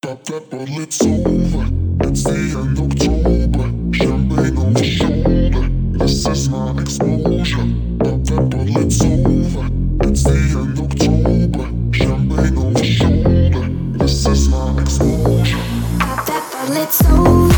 Pop that bottle, it's over. It's the end of October. Champagne over shoulder. This is my exposure. Pop that bottle, it's over. It's the end of October. Champagne over shoulder. This is my exposure. Pop that bottle, it's over.